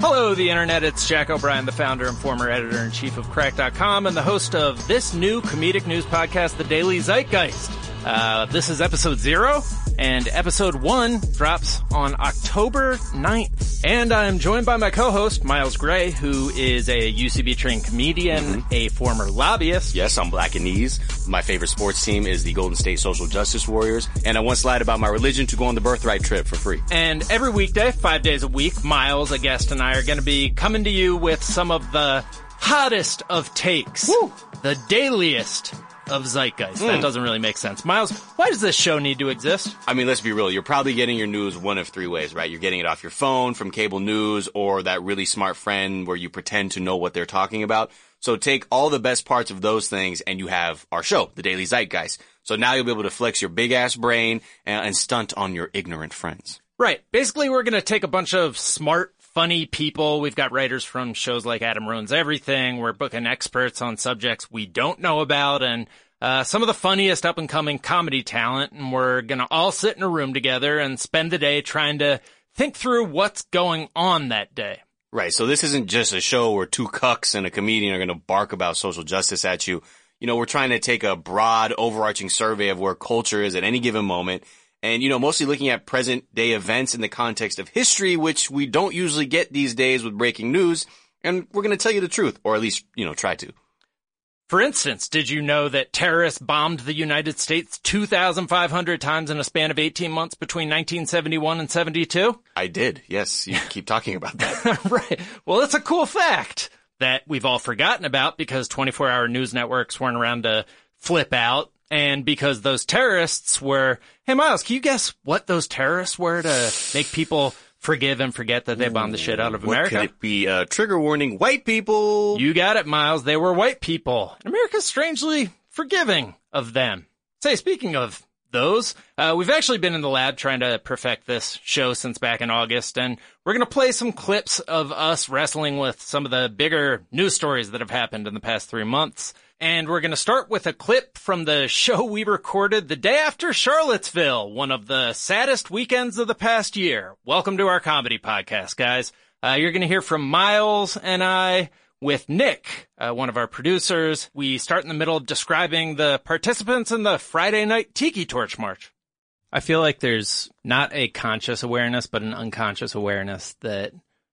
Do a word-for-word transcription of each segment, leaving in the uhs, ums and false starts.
Hello, the Internet. It's Jack O'Brien, the founder and former editor-in-chief of Crack dot com and the host of this new comedic news podcast, The Daily Zeitgeist. Uh, this is episode zero, and episode one drops on October ninth. And I'm joined by my co-host, Miles Gray, who is a U C B-trained comedian, mm-hmm. a former lobbyist. Yes, I'm Black and Knees. My favorite sports team is the Golden State Social Justice Warriors, and I once lied about my religion to go on the birthright trip for free. And every weekday, five days a week, Miles, a guest, and I are going to be coming to you with some of the hottest of takes. Woo. The dailiest of Zeitgeist. Mm. That doesn't really make sense. Miles, why does this show need to exist? I mean, let's be real. You're probably getting your news one of three ways, right? You're getting it off your phone, from cable news, or that really smart friend where you pretend to know what they're talking about. So take all the best parts of those things and you have our show, The Daily Zeitgeist. So now you'll be able to flex your big-ass brain and, and stunt on your ignorant friends. Right. Basically, we're going to take a bunch of smart, funny people. We've got writers from shows like Adam Ruins Everything. We're booking experts on subjects we don't know about, and uh some of the funniest up-and-coming comedy talent. And we're going to all sit in a room together and spend the day trying to think through what's going on that day. Right. So this isn't just a show where two cucks and a comedian are going to bark about social justice at you. You know, we're trying to take a broad, overarching survey of where culture is at any given moment. And, you know, mostly looking at present day events in the context of history, which we don't usually get these days with breaking news. And we're going to tell you the truth, or at least, you know, try to. For instance, did you know that terrorists bombed the United States two thousand five hundred times in a span of eighteen months between nineteen seventy-one and seventy-two? I did. Yes. You keep talking about that. Right. Well, it's a cool fact that we've all forgotten about because twenty-four hour news networks weren't around to flip out. And because those terrorists were, hey, Miles, can you guess what those terrorists were to make people forgive and forget that they bombed the shit out of America? What could it be? Uh, trigger warning, white people. You got it, Miles. They were white people. And America's strangely forgiving of them. Say, speaking of those, uh, we've actually been in the lab trying to perfect this show since back in August, and we're going to play some clips of us wrestling with some of the bigger news stories that have happened in the past three months. And we're going to start with a clip from the show we recorded the day after Charlottesville, one of the saddest weekends of the past year. Welcome to our comedy podcast, guys. Uh, you're going to hear from Miles and I with Nick, uh, one of our producers. We start in the middle of describing the participants in the Friday night Tiki Torch March. I feel like there's not a conscious awareness, but an unconscious awareness that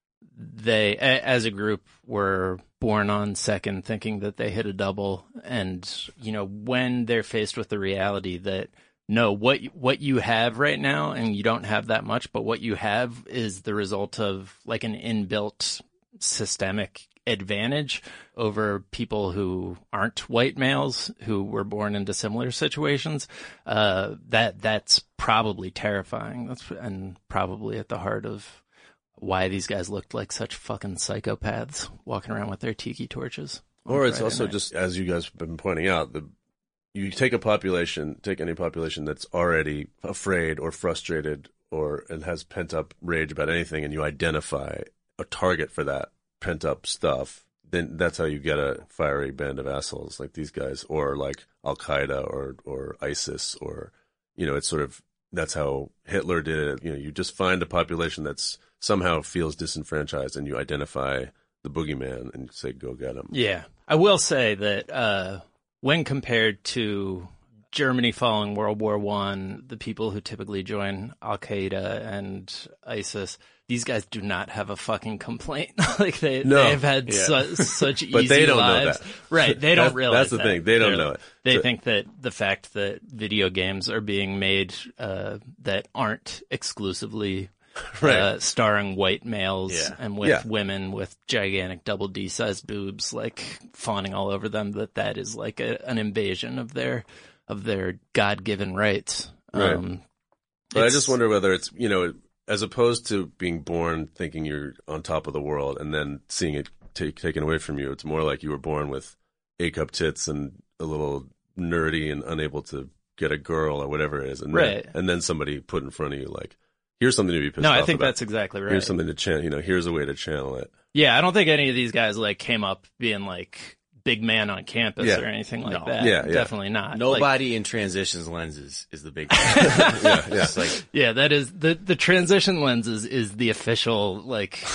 they, as a group, were born on second thinking that they hit a double. And, you know, when they're faced with the reality that, no, what what you have right now, and you don't have that much, but what you have is the result of like an inbuilt systemic advantage over people who aren't white males who were born into similar situations, uh, that that's probably terrifying. That's and probably at the heart of why these guys looked like such fucking psychopaths walking around with their tiki torches. Or it's Friday also night. just, as you guys have been pointing out, the you take a population, take any population that's already afraid or frustrated or and has pent up rage about anything, and you identify a target for that pent up stuff, then that's how you get a fiery band of assholes like these guys, or like Al Qaeda or or ISIS, or, you know, it's sort of, that's how Hitler did it. You know, you just find a population that's somehow feels disenfranchised and you identify the boogeyman and say, go get him. Yeah. I will say that uh, when compared to Germany following World War One, the people who typically join Al Qaeda and ISIS, these guys do not have a fucking complaint. Like they, no. they've had yeah. su- such easy but they don't lives. know that. Right. They don't that's, realize That's the that. thing. They don't They're, know it. They so, think that the fact that video games are being made uh, that aren't exclusively right. uh, starring white males Yeah. and with Yeah. women with gigantic double D-sized boobs, like fawning all over them, that that is like a, an invasion of their of their God-given rights. Right. Um, But I it's- just wonder whether it's, you know, as opposed to being born thinking you're on top of the world and then seeing it take, taken away from you, it's more like you were born with A-cup tits and a little nerdy and unable to get a girl or whatever it is. And Right. Then, and then somebody put in front of you like, here's something to be pissed No, off I think about. that's exactly right. Here's something to channel, you know, here's a way to channel it. Yeah, I don't think any of these guys like came up being like big man on campus Yeah. or anything like No. that. Yeah, yeah. Definitely not. Nobody Like, in transitions lenses is the big thing. yeah, yeah. It's like, yeah, that is the the transition lenses is the official like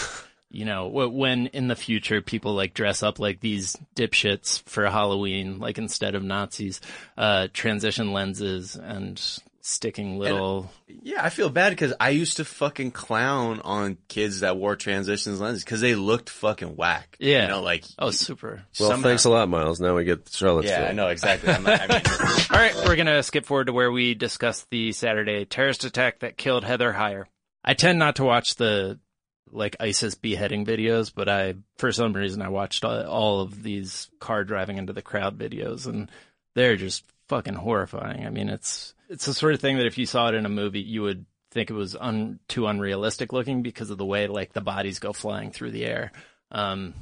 you know, when in the future people like dress up like these dipshits for Halloween, like instead of Nazis, uh, transition lenses and sticking little. And, yeah, I feel bad because I used to fucking clown on kids that wore transitions lenses because they looked fucking whack. Yeah. You know, like. Oh, super. Well, somehow. Thanks a lot, Miles. Now we get Charlottesville. Yeah, I know, exactly. I'm not, I mean, all right, we're going to skip forward to where we discuss the Saturday terrorist attack that killed Heather Heyer. I tend not to watch the, like, ISIS beheading videos, but I, for some reason, I watched all, all of these car driving into the crowd videos, and they're just fucking horrifying. I mean, it's it's the sort of thing that if you saw it in a movie, you would think it was un, too unrealistic looking because of the way, like, the bodies go flying through the air. Um,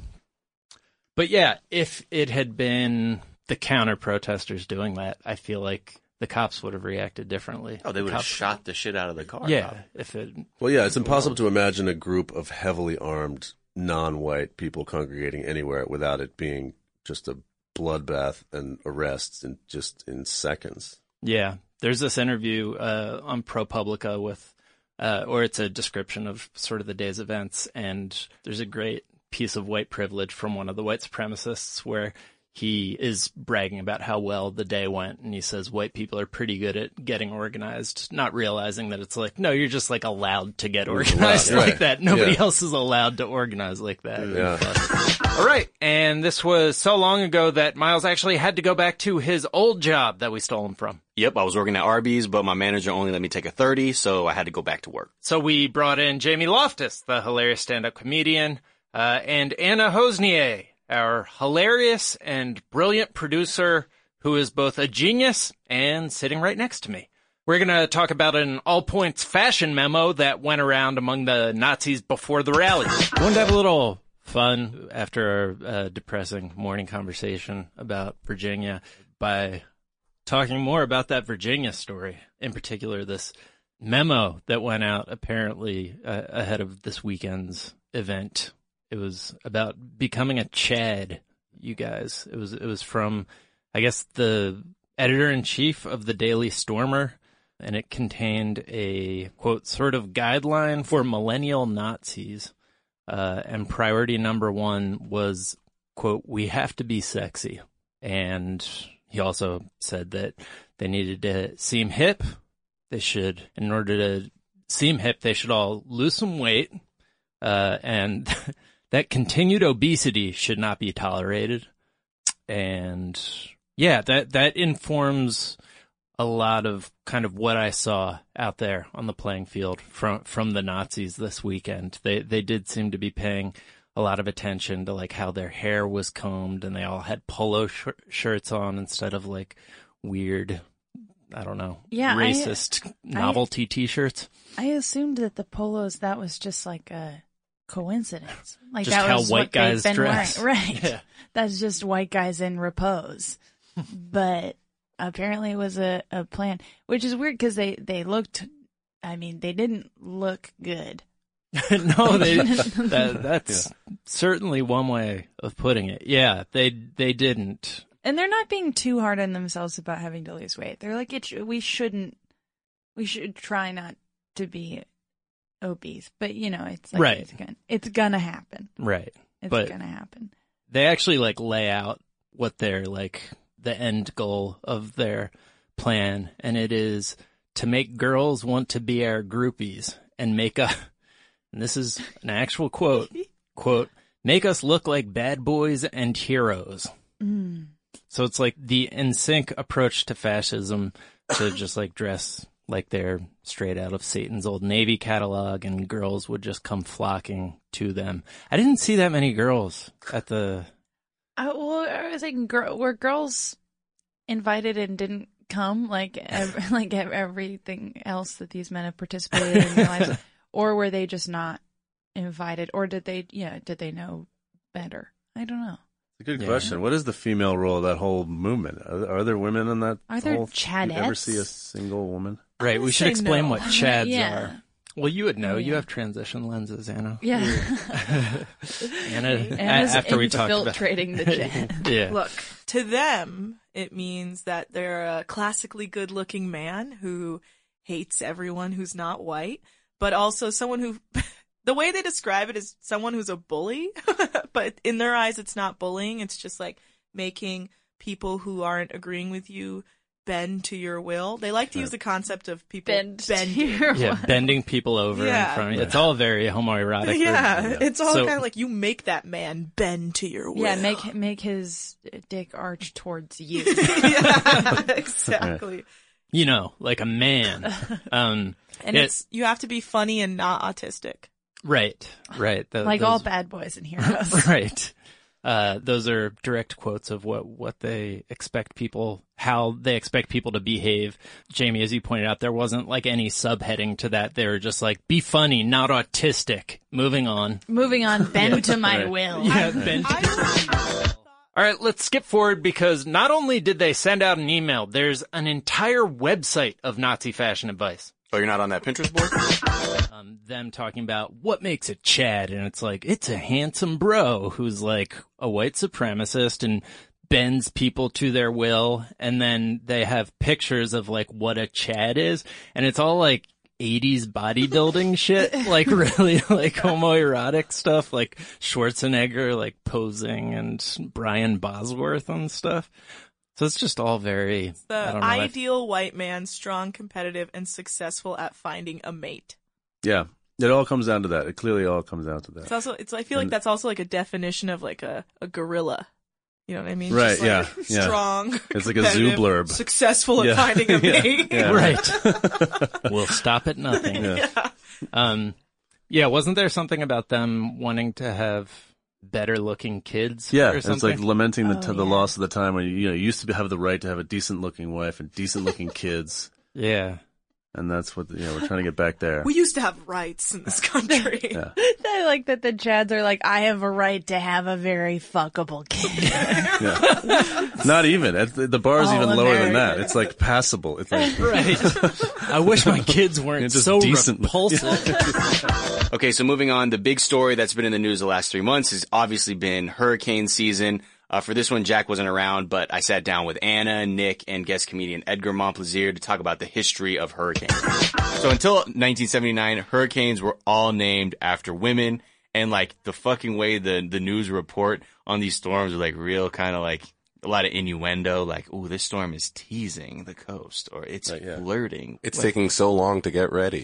but yeah, if it had been the counter protesters doing that, I feel like the cops would have reacted differently. oh, they would have Cops- shot the shit out of the car. Yeah, if it. Well, yeah, it's impossible to imagine a group of heavily armed, non-white people congregating anywhere without it being just a bloodbath and arrests in just in seconds. Yeah, there's this interview uh, on ProPublica with, uh, or it's a description of sort of the day's events, and there's a great piece of white privilege from one of the white supremacists where he is bragging about how well the day went, and he says white people are pretty good at getting organized, not realizing that it's like, no, you're just like allowed to get organized Right. like that. Nobody Yeah. else is allowed to organize like that. Yeah. All right, and this was so long ago that Miles actually had to go back to his old job that we stole him from. Yep, I was working at Arby's, but my manager only let me take a thirty, so I had to go back to work. So we brought in Jamie Loftus, the hilarious stand-up comedian, uh, and Anna Hosnier, our hilarious and brilliant producer who is both a genius and sitting right next to me. We're going to talk about an all-points fashion memo that went around among the Nazis before the rally. I wanted to have a little fun after our uh, depressing morning conversation about Virginia by talking more about that Virginia story, in particular this memo that went out apparently uh, ahead of this weekend's event. It was about becoming a Chad, you guys. It was it was from, I guess, the editor-in-chief of the Daily Stormer, and it contained a, quote, sort of guideline for millennial Nazis. Uh, and priority number one was, quote, we have to be sexy. And he also said that they needed to seem hip. They should, in order to seem hip, they should all lose some weight. Uh, and that continued obesity should not be tolerated. And yeah, that, that informs a lot of kind of what I saw out there on the playing field from, from the Nazis this weekend. They, they did seem to be paying a lot of attention to like how their hair was combed, and they all had polo sh- shirts on instead of like weird, I don't know, Yeah, I- racist novelty t-shirts. I assumed that the polos, that was just like a coincidence. Like Just that how was white what they've guys been dress. wearing. Right. Yeah. That's just white guys in repose. But apparently it was a, a plan, which is weird because they, they looked, I mean, they didn't look good. No, they, that, that's certainly one way of putting it. Yeah, they they didn't. And they're not being too hard on themselves about having to lose weight. They're like, it sh- we shouldn't, we should try not to be obese. But, you know, it's like, Right. it's gonna, it's gonna happen. Right. It's But- gonna happen. They actually like lay out what their like the end goal of their plan, and it is to make girls want to be our groupies and make a, and this is an actual quote, quote, make us look like bad boys and heroes. Mm. So it's like the N Sync approach to fascism, to just like dress like they're straight out of Satan's Old Navy catalog, and girls would just come flocking to them. I didn't see that many girls at the. I, well, I was thinking, girl, were girls invited and didn't come like ev- like ev- everything else that these men have participated in their lives, or were they just not invited, or did they, yeah, did they know better? I don't know. It's a good Yeah. question. What is the female role of that whole movement? Are, are there women in that? Are there whole, Chadettes? You ever see a single woman? Right, we would should say explain no. what Chads Yeah. are. Well, you would know. Oh, You yeah. have transition lenses, Anna. Yeah. Anna, Anna's a- after we talked about infiltrating the chat. yeah. Look, to them, it means that they're a classically good-looking man who hates everyone who's not white, but also someone who the way they describe it is someone who's a bully, but in their eyes, it's not bullying. It's just like making people who aren't agreeing with you bend to your will. They like to use the concept of people Bend to bending. your Yeah, bending people over Yeah. in front of you. It's all very homoerotic. Yeah, Yeah. it's all So- kind of like you make that man bend to your will. Yeah, make make his dick arch towards you. yeah, exactly. You know, like a man. Um, And it- it's you have to be funny and not autistic. right, right. Th- Like those- all bad boys and heroes. Right. Uh, those are direct quotes of what, what they expect people, how they expect people to behave. Jamie, as you pointed out, there wasn't like any subheading to that. They were just like, be funny, not autistic. Moving on. Moving on, bend to my Right. will. Yeah, Ben. All right, let's skip forward because not only did they send out an email, there's an entire website of Nazi fashion advice. Oh, you're not on that Pinterest board? Um, them talking about what makes a Chad, and it's like, it's a handsome bro who's like a white supremacist and bends people to their will, and then they have pictures of like what a Chad is, and it's all like eighties bodybuilding shit, like really like homoerotic stuff, like Schwarzenegger like posing and Brian Bosworth and stuff. So it's just all very, The I don't know. I- ideal white man, strong, competitive, and successful at finding a mate. Yeah. It all comes down to that. It clearly all comes down to that. It's also, it's. I feel like And- that's also like a definition of like a, a gorilla. You know what I mean? Right, Just, like, yeah, yeah. Strong. It's like a zoo competitive, blurb. Successful at Yeah. finding a Yeah, mate. yeah. Right. We'll stop at nothing. Yeah. Yeah. Um, yeah, wasn't there something about them wanting to have better looking kids? Yeah, or it's something? like lamenting the, Oh, t- the yeah. loss of the time when you, you know, you used to have the right to have a decent looking wife and decent looking kids. Yeah. And that's what, you know, we're trying to get back there. We used to have rights in this country. Yeah. I like that the Chads are like, I have a right to have a very fuckable kid. Yeah. Not even. It's- The bar's All even lower than that. American. It's like passable. It's like, Right. I wish my kids weren't It's just so decent. repulsive. Okay, so moving on, the big story that's been in the news the last three months has obviously been hurricane season. Uh, for this one, Jack wasn't around, but I sat down with Anna, Nick, and guest comedian Edgar Montplaisir to talk about the history of hurricanes. So until nineteen seventy-nine, hurricanes were all named after women, and like the fucking way the, the news report on these storms are like real kind of like a lot of innuendo, like, ooh, this storm is teasing the coast, or it's Right, yeah. flirting. It's taking so long to get ready.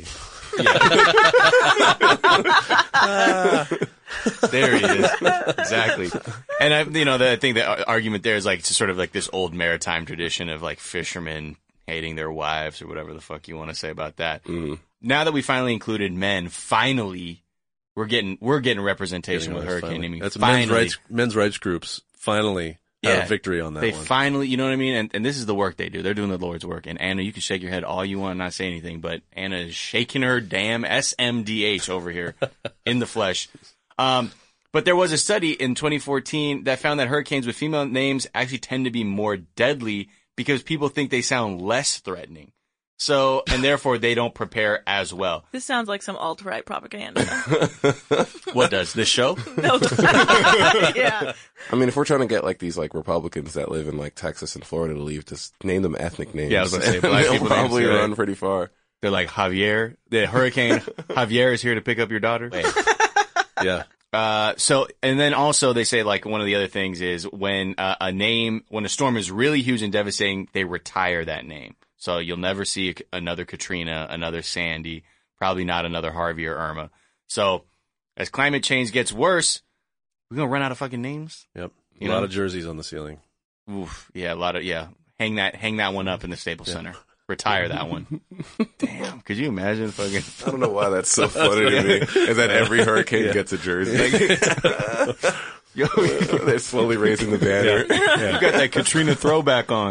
There he is. Exactly. And I, you know, the, I think the argument there is like it's sort of like this old maritime tradition of like fishermen hating their wives or whatever the fuck you want to say about that. Mm. Now that we finally included men, finally we're getting we're getting representation with Anyways, hurricane finally. naming. That's finally. men's rights. Men's rights groups finally had Yeah. a victory on that They one. finally, you know what I mean? And, and this is the work they do. They're doing the Lord's work. And Anna, you can shake your head all you want and not say anything, but Anna is shaking her damn S M D H over here in the flesh. Um, but there was a study in twenty fourteen that found that hurricanes with female names actually tend to be more deadly because people think they sound less threatening. So, and therefore they don't prepare as well. This sounds like some alt-right propaganda. What does this show? No. Yeah. I mean, if we're trying to get like these like Republicans that live in like Texas and Florida to leave, just name them ethnic names. Yeah, I was gonna say, black they'll people names, probably right. run pretty far. They're like Javier, the hurricane Javier is here to pick up your daughter. Yeah. Uh, so, and then also they say like one of the other things is when uh, a name, when a storm is really huge and devastating, they retire that name. So you'll never see another Katrina, another Sandy, probably not another Harvey or Irma. So as climate change gets worse, we're going to run out of fucking names. Yep. You a lot know? of jerseys on the ceiling. Oof. Yeah. A lot of, yeah. Hang that, hang that one up in the Staples Center. Retire that one. Damn. Could you imagine fucking, I don't know why that's so funny to me. Is that every hurricane Yeah. gets a jersey? yo, They're slowly raising the banner. you got that Katrina throwback on.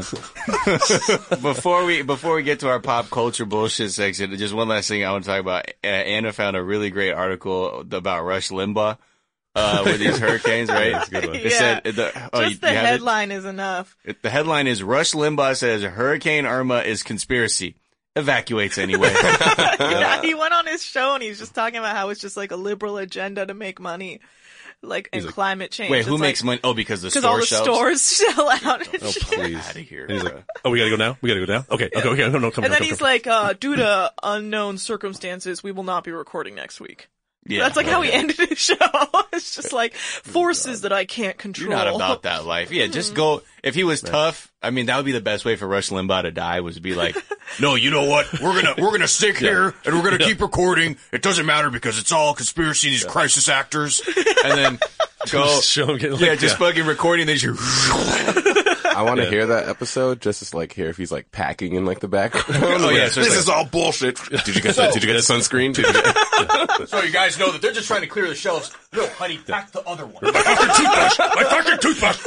before we before we get to our pop culture bullshit section, just one last thing I want to talk about. Uh, Anna found a really great article about Rush Limbaugh uh, with these hurricanes, right? That's a good one. It Yeah. said the, oh, you- Just the you have it? headline is enough. It- the headline is Rush Limbaugh says Hurricane Irma is conspiracy. Evacuates anyway. Yeah, he went on his show and he's just talking about how it's just like a liberal agenda to make money, like and like, climate change. Wait, who It's makes like, money? Oh, because the Because store all the shelves. stores sell out. And Oh, shit. please. Out of here. And he's bro. like, oh, we gotta go now? We gotta go now? Okay, okay, okay. No, no, come And come, then he's come. like, uh, due to unknown circumstances, we will not be recording next week. Yeah. That's like how he Okay. ended his show. It's just like forces that I can't control. You're not about that life. Yeah, just go. If he was tough, I mean, that would be the best way for Rush Limbaugh to die, was to be like, no, you know what? We're gonna, we're gonna stick here and we're gonna keep recording. It doesn't matter because it's all conspiracy, these crisis actors. And then go, Show him getting yeah, like just that. fucking recording this. You I want to hear that episode just as like hear if he's like packing in like the background. Oh, yeah, so it's this like- is all bullshit. Did you get that? Did you get the sunscreen? Did you get- So you guys know that they're just trying to clear the shelves. No, honey, pack the other one. My fucking toothbrush!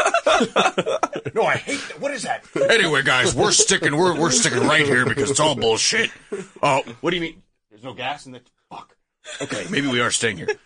No, I hate that. What is that? Anyway, guys, we're sticking, we're, we're sticking right here because it's all bullshit. Oh, What do you mean? There's no gas in the... Fuck. okay, maybe we are staying here.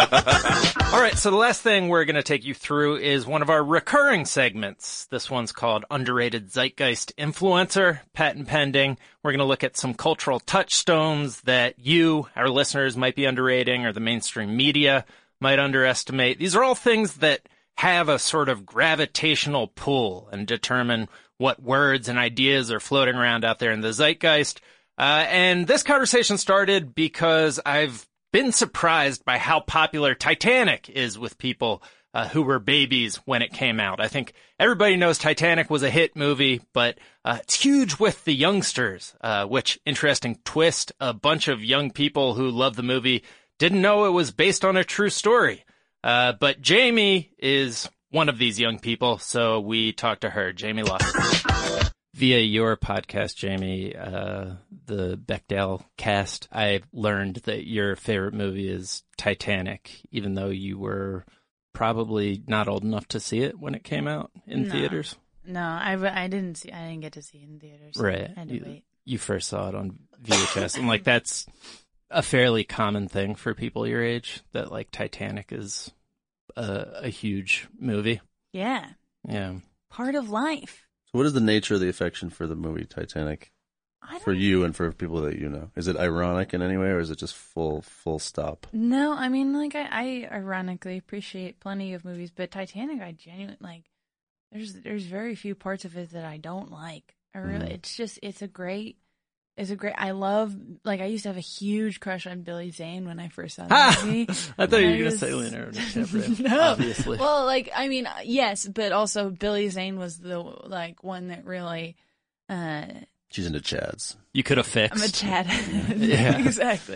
All right, so the last thing we're going to take you through is one of our recurring segments. This one's called Underrated Zeitgeist Influencer, patent pending. We're going to look at some cultural touchstones that you, our listeners, might be underrating or the mainstream media might underestimate. These are all things that have a sort of gravitational pull and determine what words and ideas are floating around out there in the zeitgeist. Uh, and this conversation started because I've been surprised by how popular Titanic is with people uh, who were babies when it came out. I think everybody knows Titanic was a hit movie, but uh, it's huge with the youngsters, uh, which, interesting twist, a bunch of young people who love the movie didn't know it was based on a true story. Uh, but Jamie is one of these young people, so we talked to her, Jamie Lawson. Via your podcast, Jamie, uh, the Bechdel cast, I learned that your favorite movie is Titanic, even though you were probably not old enough to see it when it came out in No. theaters. No, I, I didn't see. I didn't get to see it in theaters. Right. I had to You, wait. you first saw it on V H S, and like that's a fairly common thing for people your age, that like Titanic is a, a huge movie. Yeah, Yeah. part of life. So what is the nature of the affection for the movie Titanic I don't for you and for people that you know? Is it ironic in any way, or is it just full full stop? No, I mean, like, I, I ironically appreciate plenty of movies, but Titanic, I genuinely, like, there's there's very few parts of it that I don't like. I really, Mhm. it's just, it's a great, it's a great, I love, like, I used to have a huge crush on Billy Zane when I first saw the Ah! movie. I thought you were I going to was- say Leonardo DiCaprio. No. Obviously. Well, like, I mean, yes, but also Billy Zane was the, like, one that really, uh, She's into Chads. You could have fixed. I'm a Chad. Yeah. Exactly.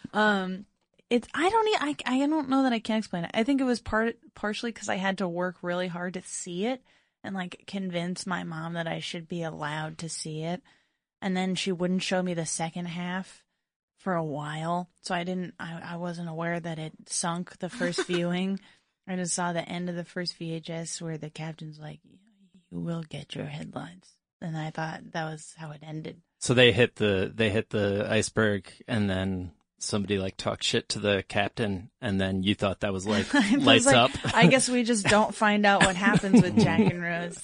Um, it's I don't e- I I don't know that I can explain it. I think it was part partially because I had to work really hard to see it and like convince my mom that I should be allowed to see it, and then she wouldn't show me the second half for a while, so I didn't. I I wasn't aware that it sunk the first viewing. I just saw the end of the first V H S where the captain's like, "You will get your headlines," and I thought that was how it ended. So they hit the they hit the iceberg, and then somebody like talked shit to the captain, and then you thought that was like I was lights like, up. I guess we just don't find out what happens with Jack and Rose.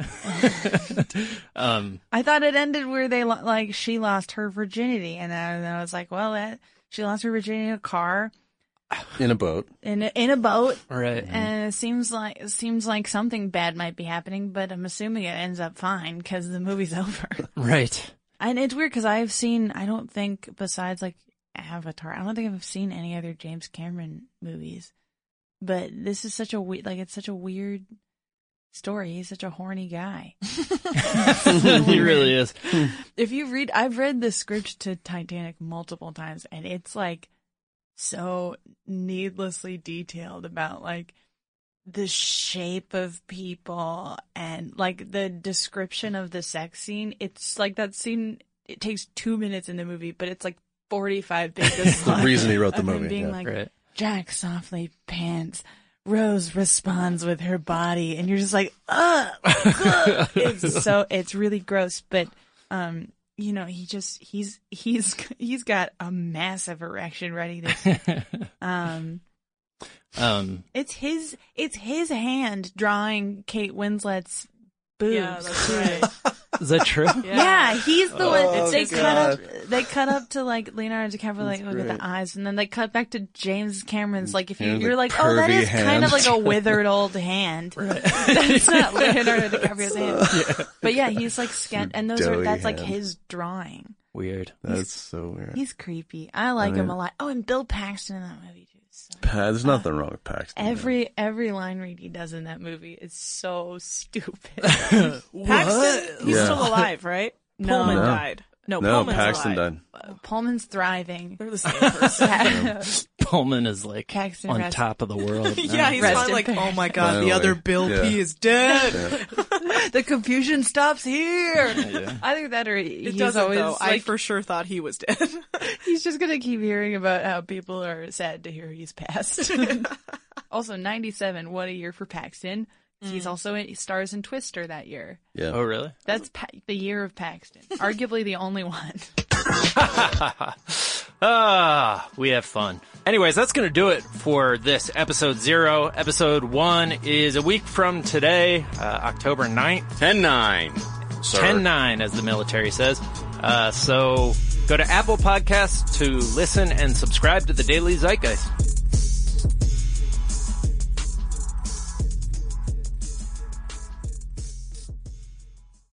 um, I thought it ended where they lo- like she lost her virginity, and I, and I was like, well, that she lost her virginity in a car, In a boat. in a, in a boat, right. and it seems like it seems like something bad might be happening, but I'm assuming it ends up fine because the movie's over. Right. And it's weird because I've seen, I don't think besides like Avatar, I don't think I've seen any other James Cameron movies. But this is such a weird, like it's such a weird story. He's such a horny guy. He really is. If you read, I've read the script to Titanic multiple times, and it's like so needlessly detailed about like the shape of people and like the description of the sex scene. It's like that scene, it takes two minutes in the movie, but it's like forty-five pages. The reason he wrote the of him movie. being yeah. like, Right. Jack softly pants. Rose responds with her body, and you're just like, ugh, ugh. It's so, it's really gross, but, um, you know, he just, he's, he's, he's got a massive erection ready to, um, Um, it's his, it's his hand drawing Kate Winslet's boobs. Yeah, that's too. right. is that true? Yeah, he's the one. Oh, They God. cut up. They cut up to like Leonardo DiCaprio, like That's look at great. the eyes, and then they cut back to James Cameron's. Like if you, And the you're like, oh, that curvy is kind hand. of like a withered old hand. That's not Leonardo DiCaprio's hand. But yeah, he's like sketch, and those are doughy that's like hand. his drawing. Weird. That's so weird. He's creepy. I like I mean- him a lot. Oh, and Bill Paxton in that movie too. So Pa- There's nothing wrong with Paxton. every every line read he does in that movie is so stupid. Paxton, he's Yeah. still alive, right? No. Pullman No. died. No, no, Pullman's Paxton alive. died. Pullman's thriving. They're the same person. Pullman is like Paxton on rest- top of the world. Yeah, he's Rest finally in like, peace. oh my god, Finally. the other Bill Yeah. P is dead. The confusion stops here. I think that or It he's doesn't always though. I like for sure thought he was dead. he's just gonna keep hearing about how people are sad to hear he's passed. Also, ninety-seven, what a year for Paxton. He's also in, he stars in Twister that year. Yeah. Oh, really? That's pa- the year of Paxton. Arguably the only one. Ah, we have fun. Anyways, that's going to do it for this episode zero. Episode one is a week from today, uh, October ninth. ten nine. Sir. ten nine, as the military says. Uh, so go to Apple Podcasts to listen and subscribe to the Daily Zeitgeist.